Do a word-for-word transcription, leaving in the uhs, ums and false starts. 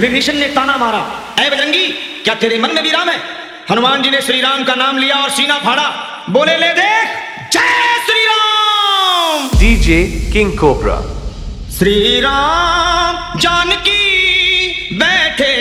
विभीषण ने ताना मारा, ऐ बजरंगी, क्या तेरे मन में भी राम है? हनुमान जी ने श्री राम का नाम लिया और सीना फाड़ा, बोले ले देख, Jai Shri Ram. DJ king cobra. Shri Ram Janaki बैठे